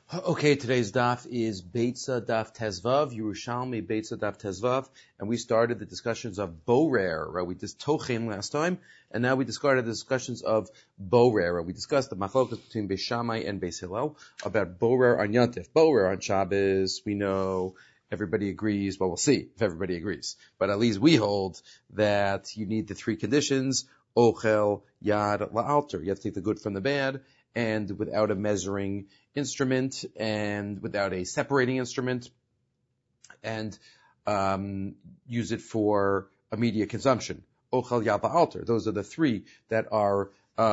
Okay, today's daf is Beitza Daf Tezvav, Yerushalmi Beitza Daf Tezvav, and we started the discussions of Borer, right? We did Tochen last time, and now we started the discussions of Borer. We discussed the machlokas between Beis Shammai and Beis Hillel about Borer on Yontif. Borer on Shabbos, we know everybody agrees, well, we'll see if everybody agrees, but at least we hold that you need the three conditions, Ochel, Yad, La'alter. You have to take the good from the bad, and without a measuring instrument and without a separating instrument, and use it for immediate consumption. Ochel, Yad, La'alter. Those are the three that are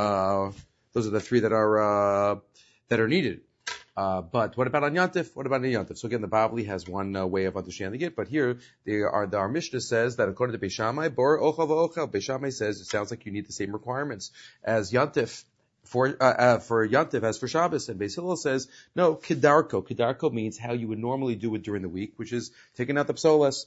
needed. But what about on Yontif? What about on Yontif? So again, the Bavli has one way of understanding it, but here our Mishnah says that according to Beis Shammai, Bor Ochel v'Ochel, Beis Shammai says it sounds like you need the same requirements as Yontif for Yontif as for Shabbos, and Beis Hillel says no. Kedarko. Kedarko means how you would normally do it during the week, which is taking out the psolas.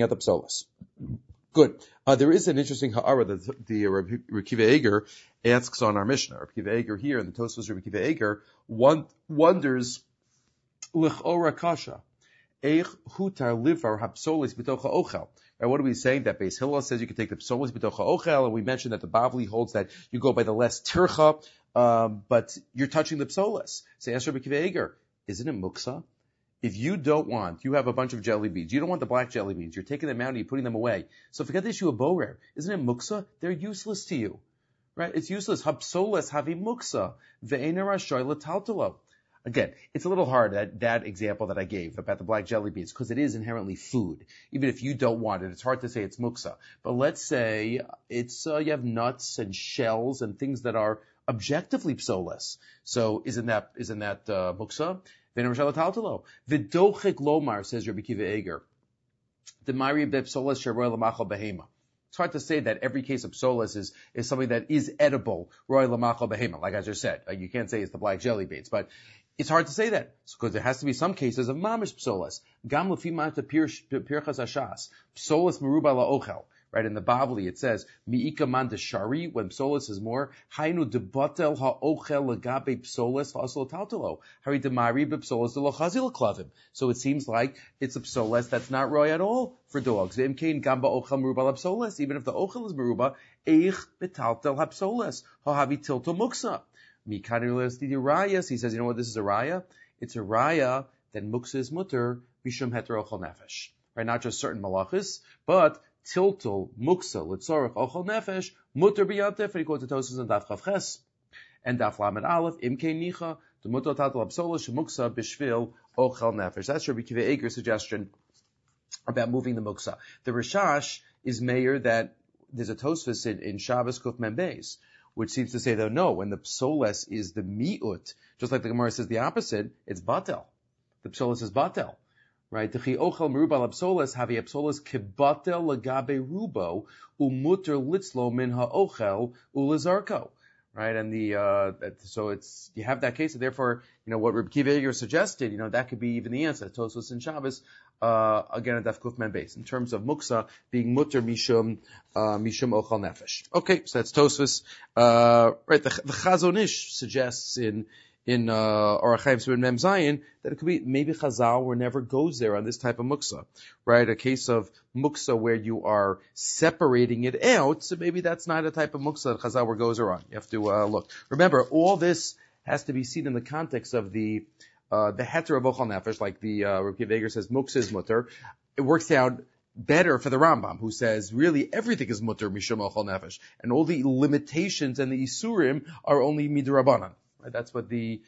Good. There is an interesting ha'ara that the Rabbi Akiva Eiger asks on our Mishnah. Rabbi Akiva Eiger here in the Tosfos, Rabbi Akiva Eiger wonders l'chora kasha eich hutar livar hapsolis b'tocha ochel. Right, what are we saying? That Beis Hillel says you can take the psolis b'tocha ochel, and we mentioned that the Bavli holds that you go by the less tircha, but you're touching the psolis. So answer Rabbi Akiva Eiger, isn't it muksa? If you have a bunch of jelly beans. You don't want the black jelly beans. You're taking them out and you're putting them away. So forget the issue of borer. Isn't it muksa? They're useless to you. Right? It's useless. Hapsoles havi muksa. Ve'ener rashoy l'taltalo. Again, it's a little hard, that example that I gave about the black jelly beans, because it is inherently food. Even if you don't want it, it's hard to say it's muksa. But let's say it's, you have nuts and shells and things that are objectively psoles. So isn't that muksa? V'dochek lomar, says Rabbi Akiva Eiger. The mari bepsolas sheroy lamachal behema. It's hard to say that every case of psolas is something that is edible, roy lamachal behema. Like I just said, you can't say it's the black jelly beans, but it's hard to say that because there has to be some cases of mamish psolas. Gam lefima to pirchas ashas psolas meruba laochel. Right, in the Bavli it says, Mi'ika man shari, when psolis is more, Hainu debatel ha'ochel legabe psolis ha'asol taltalo. Hari demari b'psolis de lochazil klavim. So it seems like it's a psolis that's not roy at all for dogs. V'imkein gamba ochel meruba psolis, even if the ochel is meruba, eich betaltel ha'psolis, ha'havi tilto muksa. Mikanir the rayas, he says, you know what this is a raya? It's a raya that muksa is mutter, mishum heter ochel nefesh. Right, not just certain malachis, but tiltul, muksa, litzorach, ochel nefesh, mutter b'yontif, and he quotes the Tosfos and Daf Chav Ches, and Daf Lamed Aleph, imkei nicha, the mutter tatal absola, shemuksa, b'shvil, ochel nefesh. That's Rabbi Akiva Eiger's suggestion about moving the muksa. The Rishash is mayor that there's a Tosfos in Shabbos Kuf Mem Beis, which seems to say that no, when the psoles is the mi'ut, just like the Gemara says the opposite, it's batel. The psoles is batel. Right? Dechi ochel meruba l'psolas havi psolas kebatel legabe rubo umuter litzlo min ha'ochel ulezarko. Right? And so it's, you have that case, and therefore, what Rabbi Akiva Eiger suggested, that could be even the answer. Tosfos and Shabbos, again at Daf Kuf Mem Beis, in terms of muksa being mutter mishum ochel nefesh. Okay, so that's Tosfos. Right, the Chazon Ish suggests in Orach Chaim Simon Mem Zayin that it could be maybe Chazal never goes there on this type of muksa, right? A case of muksa where you are separating it out, so maybe that's not a type of muksa that Chazal goes around. You have to look. Remember, all this has to be seen in the context of the heter of ochel nefesh, like the Rabbi Akiva Eiger says muksa is mutter. It works out better for the Rambam, who says really everything is mutter mishum ochel nefesh, and all the limitations and the isurim are only midrabanan. Right, that's what the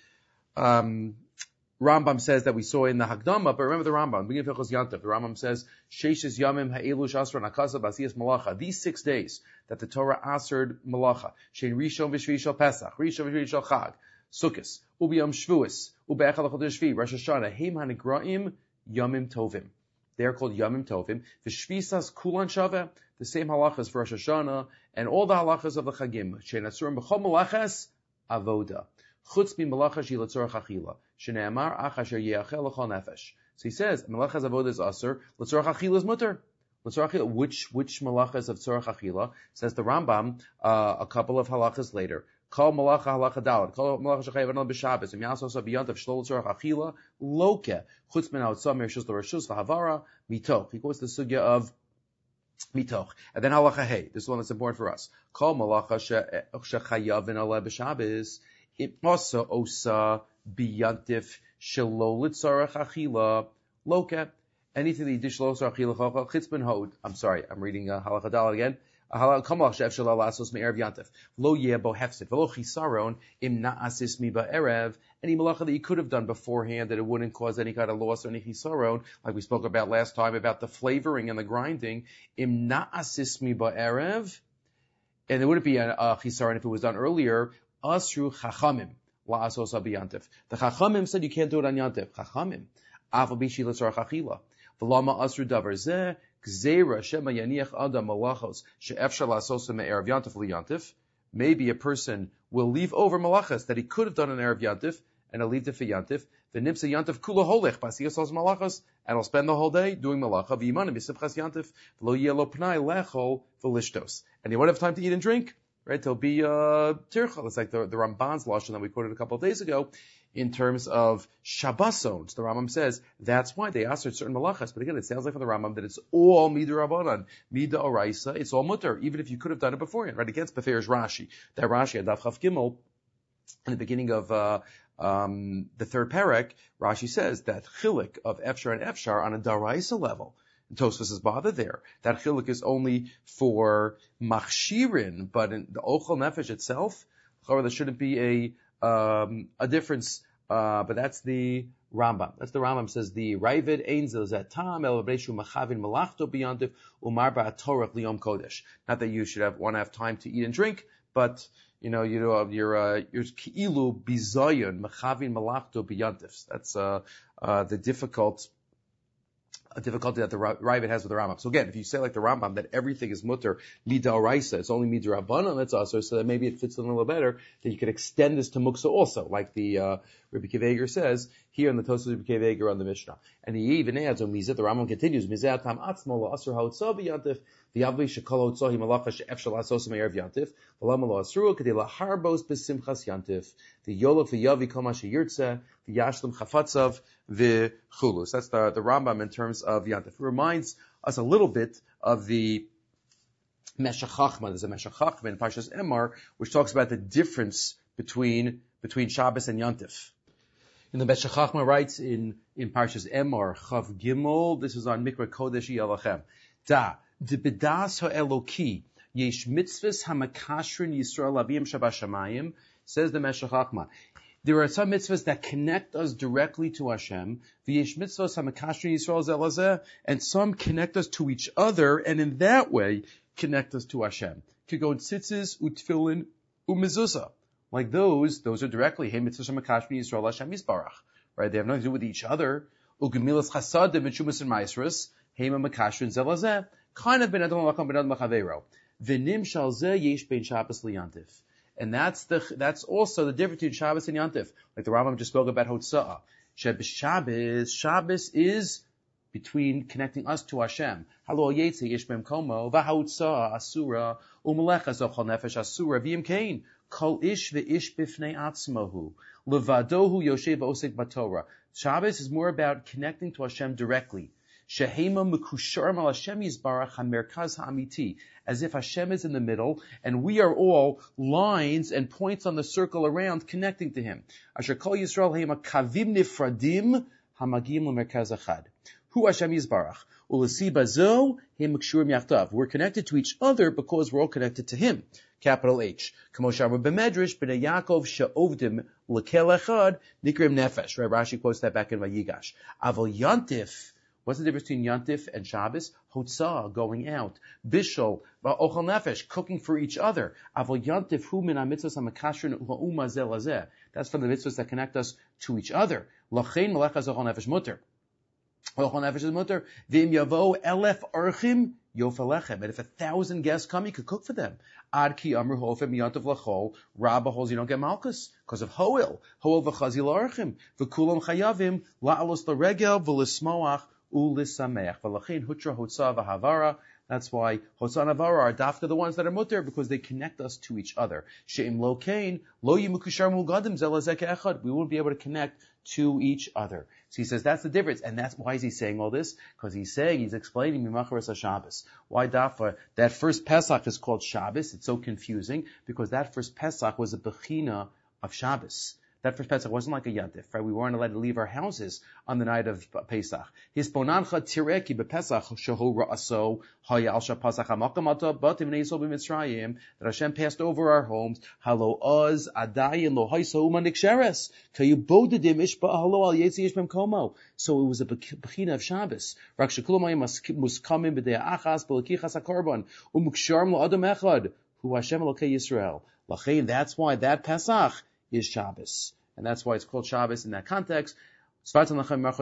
Rambam says that we saw in the Hagdama. But remember the Rambam, beginning of Hilchos Yontif, the Rambam says, Sheishes Yamim Ha'elu Shasra Nakasa Basiyas Malacha. These 6 days that the Torah answered Malacha, Shein Rishon V'Shvi Shal Pesach, Rishon V'Shvi Shal Chag, Sukkos, Ubiyam Shvuos, Ube'echad L'Chodesh Shvi, Rosh Hashanah, Heim HaNigraim Yamim Tovim. They're called Yamim Tovim. V'Shvisas Kulan Shaveh, the same halachas for Rosh Hashanah, and all the halachas of the Chagim. Shein Asurim B'chol Malachas Avoda. Chutz mi malacha shi l'tzorach achila. Shne'amar ach asher ye'achel l'chol nefesh. So he says, malachas avodah is aser, l'tzorach achila is mutter. L'tzorach achila, which malachas of tzorach achila? Says the Rambam, a couple of halachas later. Kol malacha halacha dalad. Kol malacha shechayev anal b'Shabbos. Im yasos abiyantav shlol tzorach achila loke. Chutz min ha'otzah mershus l'reshus v'havara mitoch. He goes to the sugya of mitoch. And then halacha hey. This is one that's important for us. Kol malacha shechayev anal b'Shabbos. It also osa biyantif shlol tzorach achila loke. Anything that you do shlol tzorach achila chutz min hod. I'm sorry. I'm reading halacha dalad again. Lo yebo hefset v'lo chisaron im na'asis mi ba'erev. Any malacha that you could have done beforehand that it wouldn't cause any kind of loss or any chisaron, like we spoke about last time about the flavoring and the grinding. Im na'asis mi ba'erev, and there wouldn't be a chisaron if it was done earlier. Asru chachamim la'asos abiyantif. The chachamim said you can't do it on yantif. Chachamim aval bishi l'tzorach achila. V'lama asru davar zeh. Maybe a person will leave over malachas that he could have done an Erev Yantif, and he'll leave it for Yantif. The Nimsa Yantif kula holech, pasiyas malachas, and he'll spend the whole day doing malacha, v'yimanim yisipchas Yantif, v'lo yelo pnai lechol v'lishtos. And he won't have time to eat and drink, right? There'll be tircha. It's like the Ramban's lashon that we quoted a couple of days ago. In terms of Shabbosos, the Rambam says that's why they asked certain malachas. But again, it sounds like from the Rambam that it's all Mida Rabbanan, Mida Oraisa. It's all mutter, even if you could have done it beforehand. Right against Befer's Rashi. That Rashi at Daf Chaf Gimel, in the beginning of the third parak, Rashi says that chilik of Efshar and Efshar on a Daraisa level. And Tosfos is bothered there. That chilik is only for machshirin, but in the Ochel Nefesh itself, there shouldn't be a difference, but that's the Rambam. That's the Rambam says the Ravid Ein Zat Tam El Reishu Machavin Malachto Biyantiv Umar Ba'atorach Liyom Kodesh. Not that you should want to have time to eat and drink, but your Ki'ilu Bizayon Machavin Malachto Biyantiv. That's the difficulty that the Ravid has with the Rambam. So again, if you say like the Rambam that everything is mutter mida oraisa, it's only mida rabbanan, that's also, so that maybe it fits in a little better, then you could extend this to muksa also, like the Rabbi Akiva Eiger says here in the Tosfos Rabbi Akiva Eiger on the Mishnah. And he even adds on mizah, the Rambam continues, mizah tam atzmo la'asur ha'otzah b'yantif, v'yavli shekol ha'otzah himalacha she'efshal ha'sos me'erev yantif, v'lama la'asuru k'dei la'harbos b'simchas yantif, v'yolok v'yavi kol ma she'yirtzeh, v'yashlim chafatzav v'chulus. That's the Rambam in terms of yantif. It reminds us a little bit of the Meshech Chachma. There's a Meshech Chachma in Parshas Emor, which talks about the difference between Shabbos and yantif. And the Meshech Chachma writes in Parshas Emor, Chav Gimel, this is on Mikra Kodesh Yalachem. Da, de bedas ha'eloki, yesh mitzvahs hamakashrin Yisrael avim shabashamayim, says the Meshech Chachma. There are some mitzvahs that connect us directly to Hashem, v'yesh mitzvahs hamakashrin Yisrael zelazeh, and some connect us to each other, and in that way, connect us to Hashem. Kigon tzitzis, utfilin, umezuzah. Like those are directly, hey, mitzvahs hamakashrin Yisrael Hashem Yisbarach. Right? They have nothing to do with each other. Ugemilas chasadim, mitzvahs and maisras, hey, hamakashrin zelazeh, kind of ben adam l'makam ben adam l'chaveiro. V'nim shal zeh yesh ben Shabbos liyantif. And that's also the difference between Shabbos and Yantif. Like the Rambam just spoke about Hotza'ah. Shabbos is between connecting us to Hashem. Halo yetze yesh b'em komo, v'hotza'ah asura, u'melecha zochal nefesh asura, v'im kain, kol ish v'ish b'fnei atzmahu, levadohu yoshev osek b'Torah. Shabbos is more about connecting to Hashem directly. Shehema mekusharim al Hashem yizbarach hamerkaz ha'amiti, as if Hashem is in the middle, and we are all lines and points on the circle around connecting to Him. Asher kol Yisrael hema kavim nifradim hamagim lemerkaz achad. Hu Hashem yizbarach ulesi bazo hem kshurim yachtav. We're connected to each other because we're all connected to Him. Capital H. Kamo shamar b'medrash b'nei Yaakov she'ovdim lekel echad nikrim nefesh. Right? Rashi quotes that back in Vayigash. Aval yantif. What's the difference between Yantif and Shabbos? Hotzah, going out. Bishul, Ochel Nefesh, cooking for each other. Avol Yantif, hu min ha-mitzvahs ha-makashrin ha'uma zeh lazeh. That's from the mitzvahs that connect us to each other. Lachein melecha zochel nefesh mutter. Ochel Nefesh is mutter. V'im yavo elef archim yofalechem. And if 1,000 guests come, you could cook for them. Ad ki amru hofem yantiv lachol. Rabba holds you don't get malchus because of hoel. Hoel v'chazi la'archim. V'kulam chayavim la'alos l'regel v'lismoach. Ulisameach. V'lachin hutra hotzah v'havara. That's why Hosan Avara are dafka the ones that are mutter, because they connect us to each other. She'im lo kain, lo yimukushar mulgadim zelazek echad. We won't be able to connect to each other. So he says that's the difference, and that's why is he saying all this? Because he's explaining Mimacharas HaShabbos. Why dafka? That first Pesach is called Shabbos. It's so confusing because that first Pesach was a bechina of Shabbos. That first Pesach wasn't like a Yantif, right? We weren't allowed to leave our houses on the night of Pesach. Hisponancha tireki bepesach shehu ra'aso hayal shapasach hamakamata batim neisol b'mitzrayim, that Hashem passed over our homes. Halo oz adayin lo haiso umaniksheres kayu bodedim ishba halo al yetzi ish b'mkomo. So it was a bechina of Shabbos. Rak shekulam muskamim b'dei achas b'lekichas hakorban umuksharm lo adam echad hu Hashem Elokei Yisrael. Lachein, that's why that Pesach is Shabbos. And that's why it's called Shabbos in that context. Okay,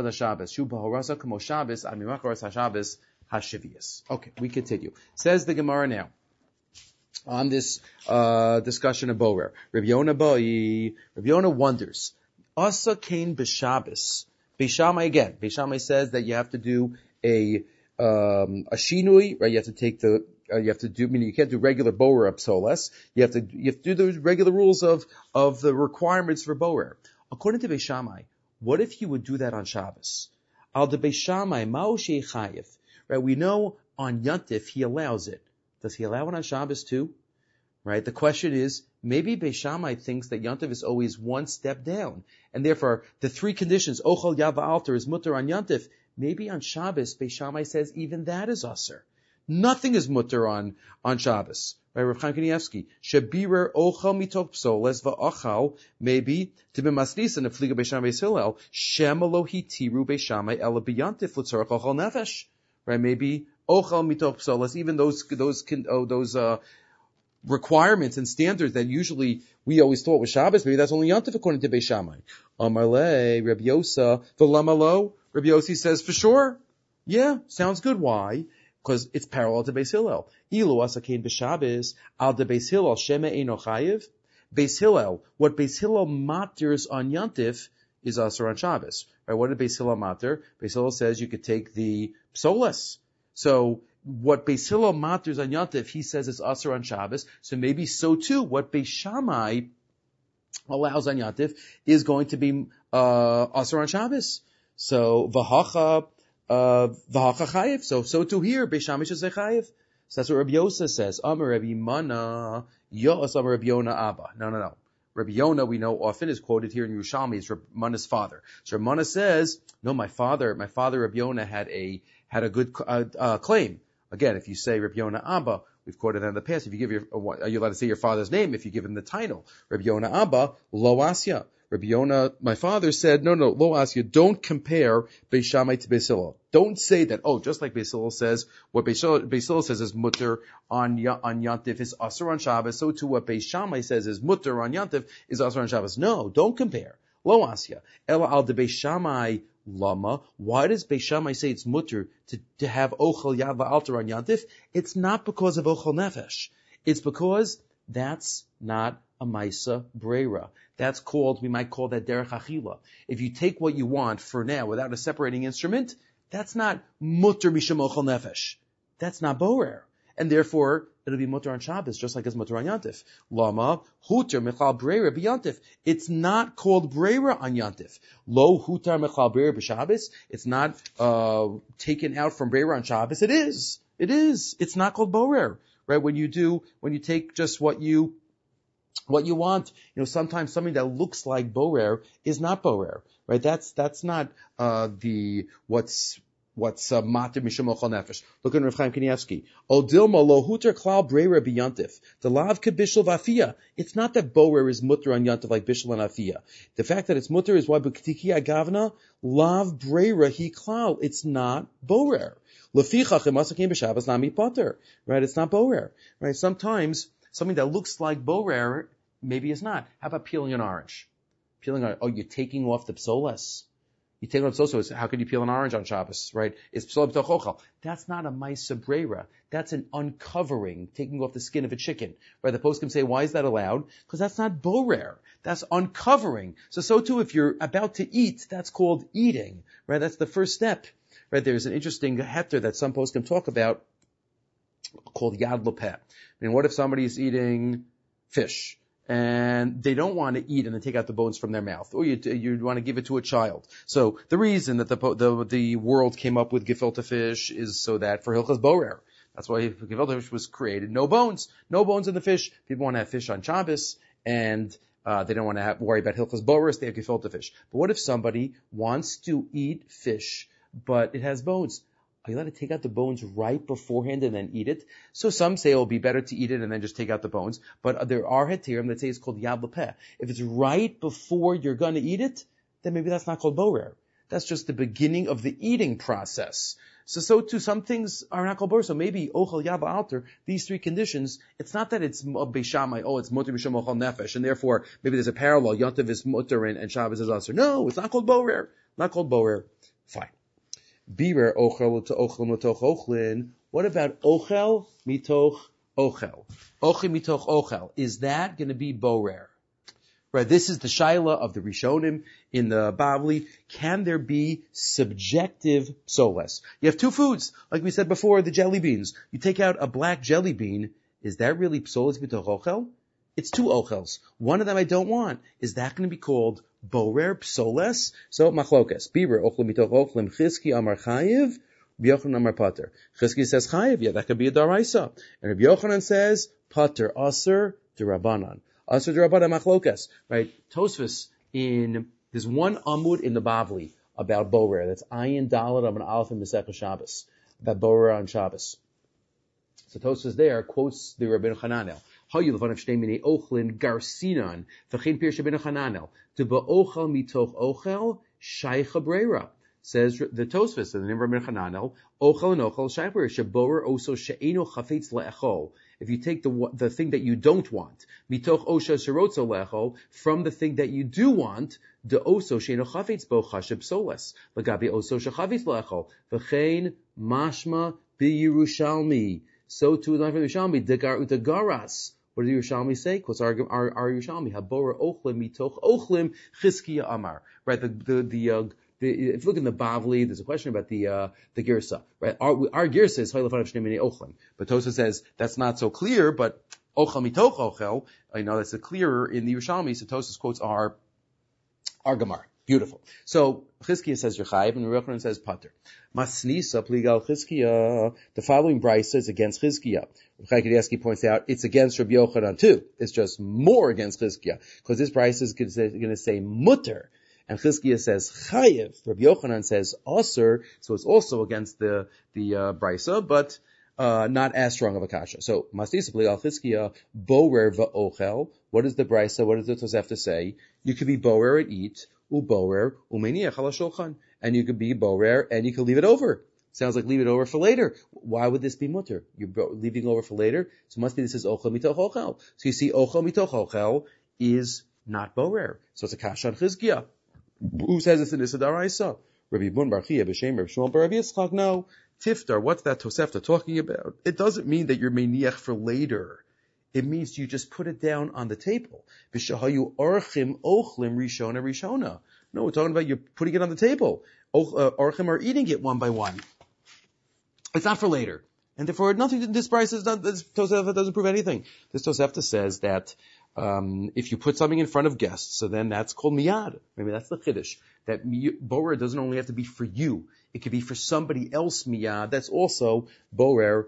we continue. Says the Gemara now, on this discussion of Borer. Rabbi Yonah wonders, Asa kain b'Shabbos. Beishamai again. Beishamai says that you have to do a shinui, right? You have to take meaning you can't do regular borer psolas. You have to do the regular rules of the requirements for borer. According to Beishamai, what if you would do that on Shabbos? Al de Beishamai ma'o she'chayev. Right? We know on Yantif he allows it. Does he allow it on Shabbos too? Right? The question is, maybe Beishamai thinks that Yantif is always one step down, and therefore the three conditions ochal yav alter is mutter on Yantif. Maybe on Shabbos Beishamai says even that is aser. Nothing is mutter on Shabbos. Right, Rav Chaim Kanievsky. Shabirer ochal mitok psoles va'achal, maybe to be masnisa and fliga Beishamai Beis Hillel shemalo hitiru Beishamai ela biyantif l'tzorach ochal nefesh. Right, maybe ochal mitok psoles, even those requirements and standards that usually we always thought was Shabbos, maybe that's only Yantif according to Beishamai. Amarle Rabbi Yosa v'lamalo. Rabbi Yossi says for sure. Yeah, sounds good. Why? Because it's parallel to Beis Hillel. Ilu asakein b'Shabbos al de Beis Hillel shema eino chayiv. Beis Hillel, what Beis Hillel matters on Yantif is aser on Shabbos. Right? What did Beis Hillel matter? Beis Hillel says you could take the psolas. So what Beis Hillel matters on Yantif, he says it's aser on Shabbos. So maybe so too, what Beis Shammai allows on Yantif is going to be aser on Shabbos. So v'hacha chayiv. So to here, Beis Shammai should say chayiv. So that's what Rabbi Yosa says. Amar Rabbi Mana, Yos Amar Rabbi Yonah Abba. No. Rabbi Yonah, we know often, is quoted here in Yerushalmi as Rabbi Mana's father. So Rabbi Mana says, no, my father Rabbi Yonah had a good claim. Again, if you say Rabbi Yonah Abba, we've quoted that in the past. If you give are you allowed to say your father's name if you give him the title? Rabbi Yonah Abba, Lo Asya. Rabbi Yonah, my father, said, no, Lo Asya, don't compare Beis Shammai to Beis Hillel. Don't say that, just like Beis Hillel says, what Beis Hillel says is mutter on Yantif is aser on Shabbos, so too what Beis Shammai says is mutter on Yantif is aser on Shabbos. No, don't compare. Lo Asya. Ela al de Beis Shammai lama. Why does Beis Shammai say it's mutter to have ochel yav va'alter on Yantif? It's not because of ochel nefesh. It's because that's not a maisa breira. That's called, we might call that derech achila. If you take what you want for now without a separating instrument, that's not mutter misham ochel nefesh. That's not borer. And therefore, it'll be mutter on Shabbos, just like it's mutter on Yantif. Lama, huter mechal breira b'Yantif. It's not called breira on Yantif. Lo hutar mechal breira b'Shabbos. It's not taken out from breira on Shabbos. It is. It's not called borer. Right? When you take just what you want, sometimes something that looks like borer is not borer, right? That's not what's matir mishum ochel nefesh. Look at Rav Chaim Kanievsky. O dilma lo huter klal breira biyantif. The lav kebishel vafia. It's not that borer is mutter on yantif like bishel and afia. The fact that it's mutter is why b'ktiki agavna lav breira hi klal. It's not borer. Lefichach emasakim b'Shabbos nami potter. Right? It's not borer. Right? Sometimes something that looks like borer maybe is not. How about peeling an orange? You're taking off the psolas. You take off psolas. How can you peel an orange on Shabbos? Right? It's psolas b'tochochal. That's not a maisa breira. That's an uncovering, taking off the skin of a chicken. Right? The post can say, why is that allowed? Because that's not borer. That's uncovering. So too, if you're about to eat, that's called eating. Right? That's the first step. Right? There's an interesting heter that some posts can talk about called Yad Lopeh. What if somebody is eating fish and they don't want to eat and then take out the bones from their mouth, or you want to give it to a child? So the reason that the world came up with gefilte fish is so that for Hilchas Borer. That's why gefilte fish was created. No bones in the fish. People want to have fish on Shabbos, and they don't want to worry about Hilchas Borer, so they have gefilte fish. But what if somebody wants to eat fish, but it has bones? Are you allowed to take out the bones right beforehand and then eat it? So some say it will be better to eat it and then just take out the bones. But there are hetirim that say it's called Yad Lopeh. If it's right before you're going to eat it, then maybe that's not called borer. That's just the beginning of the eating process. So too, some things are not called borer. So maybe ochel yad alter, these three conditions, it's not that it's beishamai, it's mutter b'shem ochel nefesh, and therefore maybe there's a parallel, yontav is mutter and Shabbos is aser. No, it's not called borer. Not called borer. Fine. Birer ochel to ochel mitoch ochlin. What about ochel mitoch ochel? Ochel mitoch ochel. Is that going to be borer? Right. This is the shaila of the Rishonim in the Bavli. Can there be subjective psoles? You have two foods, like we said before, the jelly beans. You take out a black jelly bean. Is that really psoles mitoch ochel? It's two ochels. One of them I don't want. Is that going to be called borer psoles? So machlokes. Biber ochel mitoch ochlim chizki amar chayiv. Rabbi Yochanan amar pater. Chizki says chayiv. Yeah, that could be a daraisa. And Rabbi Yochanan says pater aser derabanan. Aser derabanan machlokes. Right? Tosfos there's one amud in the Bavli about borer. That's ayin dalad of an aleph in Masechah Shabbos about borer on Shabbos. So Tosfos there quotes the Rabbeinu Hananel. Hayu levan of shnei minei ochlin garsinan v'chein pirsha ben Hananel to ba'ochel mitoch ochel shaycha breira. Says the Tosfos in the name of Rabbeinu Hananel, ochel and ochel shaycha breira shaborer oso she'eno chafetz le'echol. If you take the thing that you don't want, mitoch osha sherotzo le'echol, from the thing that you do want, de oso she'eno chafetz bo chasheb soles lagabi oso shechavitz le'echol v'chein mashma b'Yerushalmi. So too is not from Yerushalmi. Degar utagaras. What did the Yerushalmi say? Because our Yerushalmi habora ochlim mitoch ochlim chizkiya amar. Right. If you look in the Bavli, there's a question about the girsa. Right. Our girsa is haylafan of shnei minei ochlim, but Tosa says that's not so clear. But ochel mitoch ochel, that's clearer in the Yerushalmi. So Tosa's quotes are Gemara. Beautiful. So Chizkiya says Rechayev and Yochanan says Pater. Masnisa pligal Chizkiya. The following brisa is against Chizkiya. Rabbi Kanievsky points out it's against Rabbi Yochanan too. It's just more against Chizkiya because this brisa is going to say mutter, and Chizkiya says chayev. Rabbi Yochanan says aser, so it's also against the brisa, but not as strong of a kasha. So Masnisa pligal Chizkiya borer va'ochel. What is the brisa? What does the Tosefta say? You could be borer and eat. Uborer umeniach ala shulchan, and you could be borer and you could leave it over. Sounds like leave it over for later. Why would this be mutter? You're leaving over for later, so it must be this is ochel mitoch ochel. So you see, ochel mitoch ochel is not borer, so it's a kasha on Chizkiya. Who says it's an Issa Daraisa? Rabbi Bun Bar Chia b'Shem Rabbi Shmuel Bar Rabbi Yitzchak. No, tiftar. What's that Tosefta talking about? It doesn't mean that you're meniach for later. It means you just put it down on the table. B'shahayu orchim ochlim rishona. No, we're talking about you're putting it on the table. Orchim are eating it one by one. It's not for later. And therefore, this price is not, this Tosefta doesn't prove anything. This Tosefta says that, if you put something in front of guests, so then that's called miyad. Maybe that's the chiddush. That borer doesn't only have to be for you. It could be for somebody else miyad. That's also borer.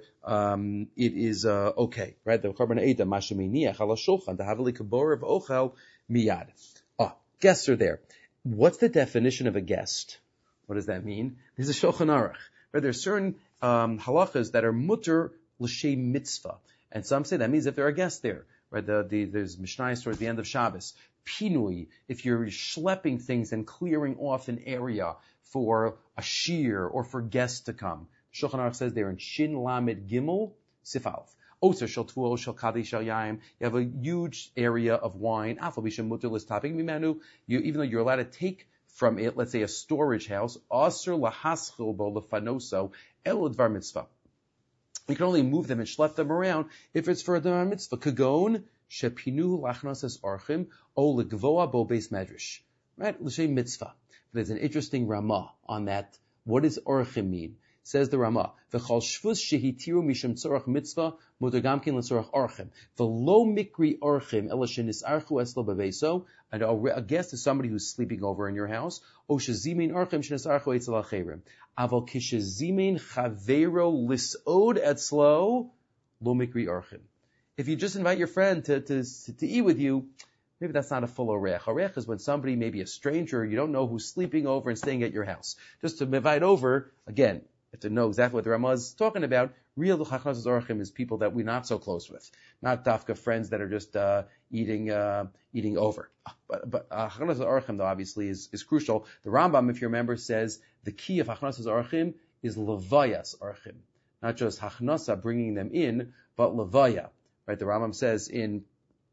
It is, okay. Right? The Karban Eida, Masheminiach, ala shulchan, the havali kaborer v'ochel miyad. Guests are there. What's the definition of a guest? What does that mean? There's a Shulchan Aruch. Right? There's certain, halachas that are mutter l'shem mitzvah. And some say that means if there are guests there. Right? There's Mishnayos towards the end of Shabbos. Pinui, if you're schlepping things and clearing off an area for a shir or for guests to come. Shulchan Aruch says there in Shin Lamed Gimel Sifalf. Oser shel tuol shel kaddish shel yaim. You have a huge area of wine. Afal b'shem mutter l'stapik mimenu. Even though you're allowed to take from it, let's say a storage house, aser lahaschil bo lefanoso el dvar mitzvah. You can only move them and schlep them around if it's for a dvar mitzvah. Kagon shepinu lachnas archim o legvoa bo beis medrash. Right, l'shem mitzvah. There's an interesting ramah on that. What does orchim mean? Says the Rama, V'chal shvus shehitiru mishum tzorach mitzvah mutar gamkin l'tzorach archim. V'lo mikri archim ela shenisarchu eslo beveso. And a guest is somebody who's sleeping over in your house. O shezimin archim shenisarchu etzel acherim. Aval kishezimin chavero lisod etzlo lo mikri archim. If you just invite your friend to eat with you, maybe that's not a full orech. Orech is when somebody, maybe a stranger, you don't know who's sleeping over and staying at your house. Just to invite over, again, you have to know exactly what the Ramah is talking about. Real Chachnas Orchim is people that we're not so close with. Not dafka friends that are just eating over. But Chachnas Orchim, though, obviously is crucial. The Rambam, if you remember, says the key of Chachnas Orchim is Levayas Orchim. Not just Hachnasa, bringing them in, but Levaya. Right? The Rambam says in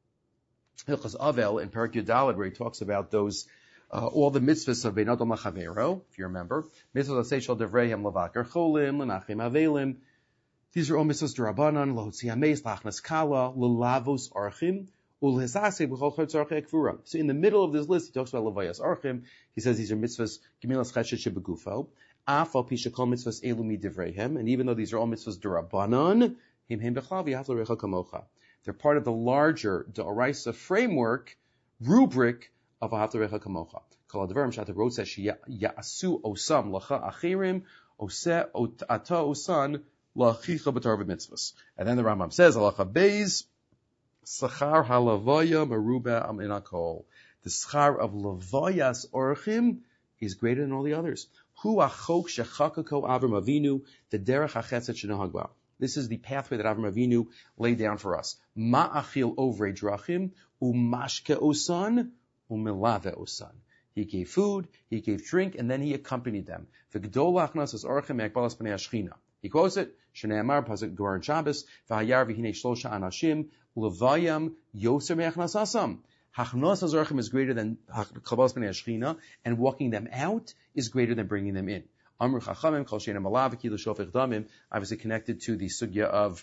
Hilchas Avel in Perek Yudalad, where he talks about those all the mitzvahs of Bein Adam Lachavero, if you remember, mitzvahs Seishal Devreihem Lavaker Cholim Lenachim Avelim. These are all mitzvahs Derabanan Lahotzi Hameis Lachnas Kala Lelavos Archim Ulhesase B'Chol Chatzarchei Ekvura. So in the middle of this list, he talks about Levayas Archim. He says these are mitzvahs Gemilas Chesed Shebegufo Afal Pishakol mitzvahs Elu Midivreihem, and even though these are all mitzvahs Derabanan, Him B'Chlav V'Yahavta Recha Kamocha. They're part of the larger D'Oraisa framework, rubric of Ahavta Recha Kamocha. Kol Advarim Shata wrote says Ya'asu Osam Lacha Achirim Oseh Ata Osan Lachicha B'Tarva Mitzvahs. And then the Rambam says Halacha Beis Sachar Halavaya Meruba Aminakol. The schar of Levayas Orchim is greater than all the others. Hu Achok Shechakako Avram Avinu the Derech HaChesed Shenahag Ba. This is the pathway that Avram Avinu laid down for us. Ma'achil ovre drachim, umashke osan, umilave osan. He gave food, he gave drink, and then he accompanied them. V'gdol lachnas as orchem me'akbalas b'nei hashchina. He quotes it, Shnei Amar, Pasuk Gemara in Shabbos, v'hayar v'hinei shlosha anashim, levayam yoser me'achnas asam. Hachnos as orchem is greater than kabbalas b'nei hashchina, and walking them out is greater than bringing them in. Amr Chachamim, Kol Sheina Malav, Kilo Shofech Damim, obviously connected to the sugya of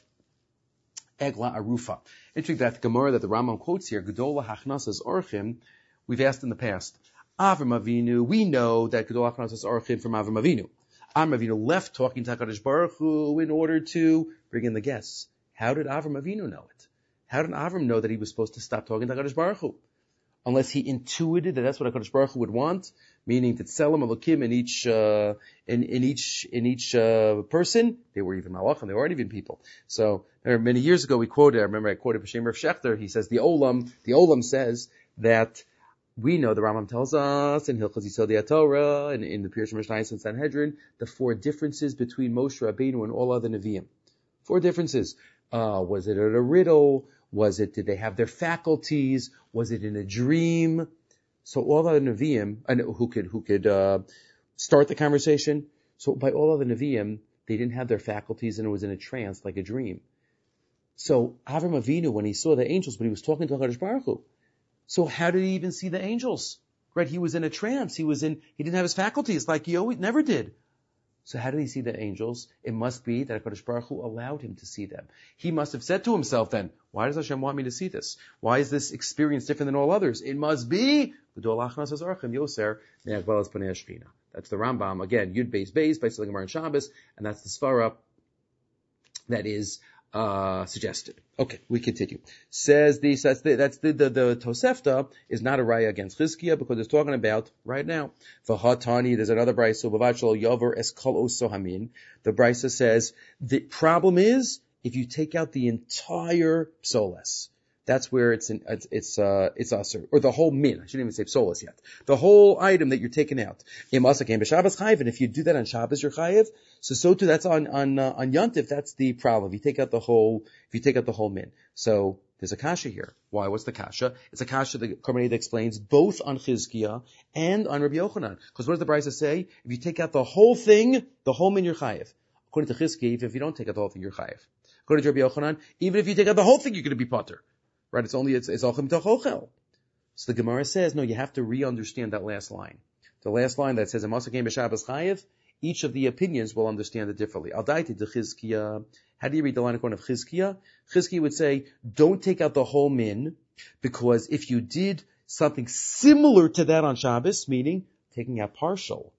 Egla Arufa. Interesting that the Gemara that the Rambam quotes here, Gedola Hachnasas Orchim, we've asked in the past. Avram Avinu, we know that Gedola Hachnasas Orchim from Avram Avinu. Avram Avinu left talking to HaKadosh Baruch Hu in order to bring in the guests. How did Avram Avinu know it? How did Avram know that he was supposed to stop talking to HaKadosh Baruch Hu? Unless he intuited that that's what HaKadosh Baruch Hu would want, meaning that Tselem Elokim in each person, they were even malachim, they weren't even people. So many years ago we quoted, I remember I quoted B'Shem Rav Shechter, he says the Olam says that we know, the Rambam tells us in Hilchos Yisodei Torah and in the Pirush Mishnayos and Sanhedrin, the 4 differences between Moshe Rabbeinu and all other Nevi'im. 4 differences. Was it a riddle? Did they have their faculties? Was it in a dream? So all other Nevi'im, who could start the conversation. So by all other Nevi'im, they didn't have their faculties and it was in a trance, like a dream. So Avram Avinu, when he saw the angels, when he was talking to HaKadosh Baruch Hu, so how did he even see the angels? Right? He was in a trance. He didn't have his faculties like he always never did. So how did he see the angels? It must be that HaKadosh Baruch Hu allowed him to see them. He must have said to himself then, why does Hashem want me to see this? Why is this experience different than all others? It must be that's the Rambam, again, Yud Beis Beis, by Gemara and Shabbos, and that's the Svara that is suggested. Okay, we continue. Says the Tosefta is not a raya against Chizkiah because it's talking about right now. V'hatani, there's another brisa, Bavachol Yover Eskol Osohamin. The brisa says the problem is if you take out the entire psolas. That's where it's aser, or the whole min. I shouldn't even say psolas yet. The whole item that you're taking out. And if you do that on Shabbos, you're chayiv. So too, that's on Yontif, that's the problem. If you take out the whole min. So there's a kasha here. Why? What's the kasha? It's a kasha that Korbanei explains both on Chizkiah and on Rabbi Yochanan. Because what does the brisa say? If you take out the whole thing, the whole min, you're chayiv. According to Chizkiah, even if you don't take out the whole thing, you're chayiv. According to Rabbi Yochanan, even if you take out the whole thing, you're going to be potter. Right? It's Alchem Tochochel. So the Gemara says, no, you have to re-understand that last line. The last line that says, Amasakein b'Shabbos chayiv, each of the opinions will understand it differently. Al daiti de Chizkiah. How do you read the line according to Chizkiah? Chizkiah would say, don't take out the whole min, because if you did something similar to that on Shabbos, meaning taking out partial,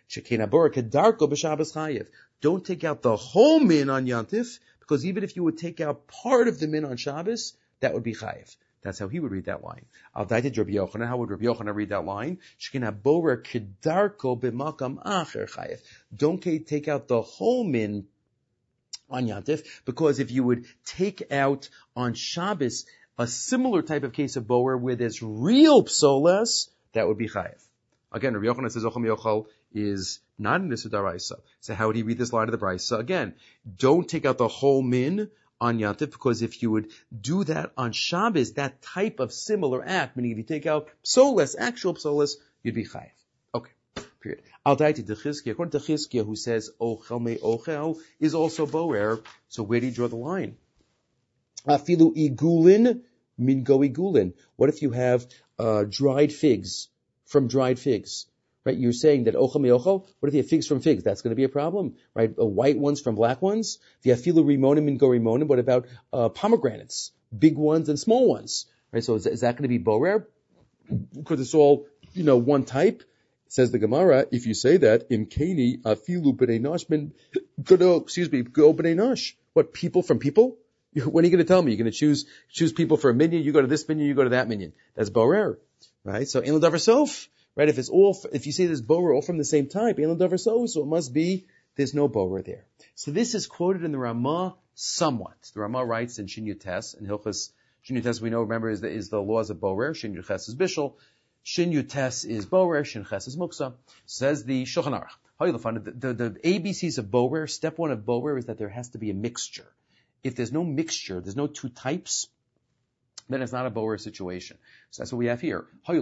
Shekena bora kedarko b'Shabbos chayev. Don't take out the whole min on Yantif, because even if you would take out part of the min on Shabbos, that would be chayev. That's how he would read that line. Al daited Rabbi Yochanan. How would Rabbi Yochanan read that line? Shekena bora kedarko b'makam acher chayev. Don't take out the whole min on Yantif, because if you would take out on Shabbos a similar type of case of bower where there's real psolas, that would be chayev. Again, Rabbi Yochanan says Ochel Me'ochel is not in this Daraisa. So how would he read this line of the Brisa? Again, don't take out the whole min on Yantif, because if you would do that on Shabbos, that type of similar act, meaning if you take out psolas, actual psolas, you'd be chayev. Okay, period. Al-Daiti de Chizkiah, according to Chizkiah, who says Ochel Me'ochel is also boer. So where do you draw the line? Afilu igulin min go igulin. What if you have dried figs from dried figs? Right? You're saying that ochel me'ochel. What if you have figs from figs? That's going to be a problem, right? White ones from black ones. If you have afilu rimonim min go rimonim, what about pomegranates? Big ones and small ones, right? So is that going to be borer? Because it's all, one type. Says the Gemara, if you say that, imkeni afilu b'nei nash min go b'nei nash. What, people from people? When are you going to tell me? You're going to choose people for a minion, you go to this minion, you go to that minion. That's borer, right? So, ein l'davar sof, right? If you say there's borer all from the same type, ein l'davar sof, so it must be, there's no borer there. So this is quoted in the Ramah somewhat. The Ramah writes in Shin Yutes, and Hilchos Shin Yutes we know, remember, is the laws of borer. Shin Yutes is bishul. Shin Yutes is borer. Shin Ches is muksa. Says the Shulchan Aruch. The ABCs of borer, step one of borer is that there has to be a mixture. If there's no mixture, there's no two types, then it's not a boer situation. So that's what we have here.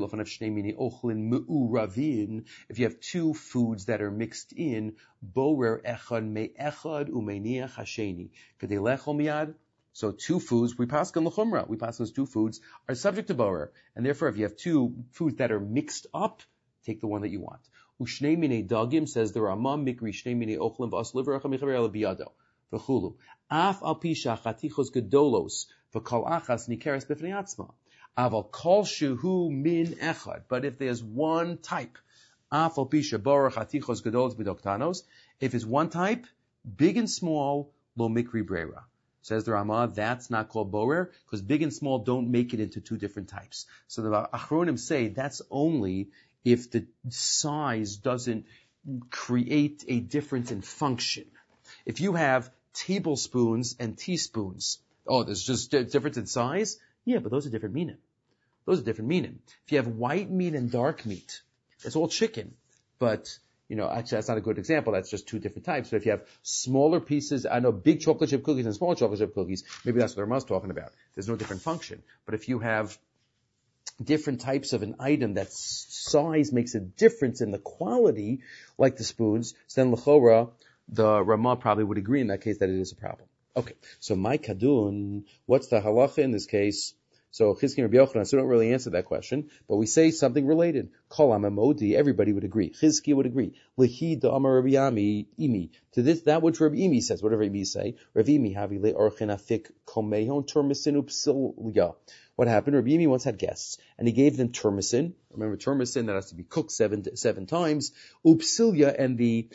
If you have two foods that are mixed in, boer echad me'echad u'meiniach hasheni. Kedei lechol miyad. So two foods, we pass on l'chumra. We pass those two foods are subject to boer. And therefore, if you have two foods that are mixed up, take the one that you want. Ushnei minei dagim, says the Ramah, mikri shnei minei ochlim v'as liver echa michaver el biyado. V'chulu. Af al pisha chatichos gedolos v'kol achas nikeres b'fnei atzma. Aval kol shehu min echad. But if there's one type, af al pisha borer chatichos gedolos b'doktanos, if it's one type, big and small, lo mikri brera. Says the Ramah, that's not called borer, because big and small don't make it into two different types. So the Achronim say that's only if the size doesn't create a difference in function. If you have tablespoons and teaspoons, there's just a difference in size? Yeah, but those are different minim. If you have white meat and dark meat, it's all chicken. But, actually that's not a good example. That's just two different types. But if you have smaller pieces, I know big chocolate chip cookies and small chocolate chip cookies, maybe that's what Ramah's talking about. There's no different function. But if you have different types of an item that size makes a difference in the quality, like the spoons, so then l'chora, the Ramah probably would agree in that case that it is a problem. Okay, so my kadun, what's the halacha in this case? So Chizkiah and Rabbi Yochanan, so don't really answer that question, but we say something related. Kol amamodi, everybody would agree. Chizkiah would agree. Lehi da amar Rabbi Imi. To this, that which Rabbi Imi says, whatever Imi say. Rabbi Imi havi le orchen afik komehon turmisin upsilya. What happened? Rabbi Imi once had guests, and he gave them turmisin. Remember turmisin, that has to be cooked seven times. Upsilya, and the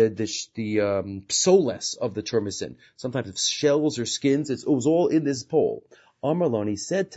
psoles of the turmisin. Sometimes it's shells or skins. It was all in this bowl. Amarlon, he said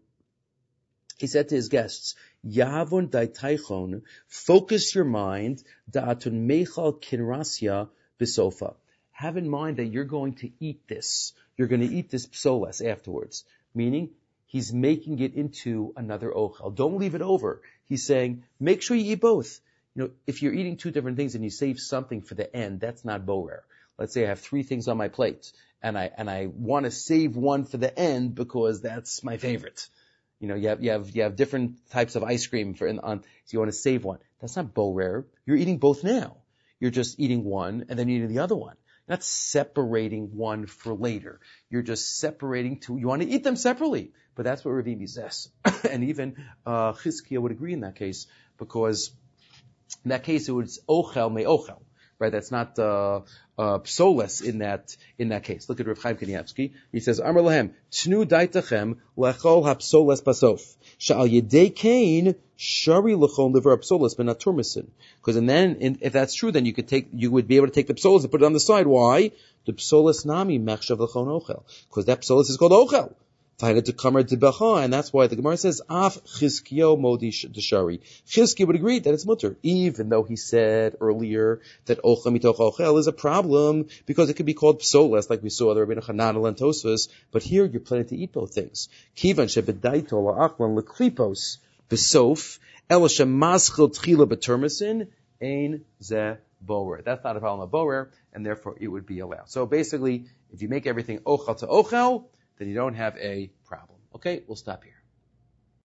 to his guests, Yavon daitaichon, focus your mind, da'atun mechal kinrasya bisofa. Have in mind that you're going to eat this. You're going to eat this psoles afterwards. Meaning, he's making it into another ochel. Don't leave it over. He's saying, make sure you eat both. If you're eating two different things and you save something for the end, that's not borer. Let's say I have three things on my plate, and I want to save one for the end because that's my favorite. You have different types of ice cream so you want to save one. That's not borer. You're eating both now. You're just eating one and then eating the other one. You're not separating one for later. You're just separating two. You want to eat them separately. But that's what Rav Imi says. And even Chizkiah would agree in that case, because in that case it was ochel me ochel. right? That's not psolas in that case. Look at Rav Chaim Kanievsky. He says, Amar lahem, tnu daitachem lechol hapsolas basof. Sha'al yedei kain shari lechol liver psolas ben aturmasin. Because if that's true, then you would be able to take the psolas and put it on the side. Why? The psolas nami mechshav lechon ochel. Because that psolas is called ochel. And that's why the Gemara says, Af Chizkiyo Modi Deshari. Chizkiyo would agree that it's mutter, even though he said earlier that Ochel Mitoch Ochel is a problem because it could be called psolas, like we saw the Rabbeinu Hananel and Tosfos. But here you're planning to eat both things. Kivan shebedaito la'achlan leklipos besof el shemaschil tchila betermasin ein ze borer. That's not a problem of borer, and therefore it would be allowed. So basically, if you make everything Ochel to Ochel, then you don't have a problem. Okay, we'll stop here.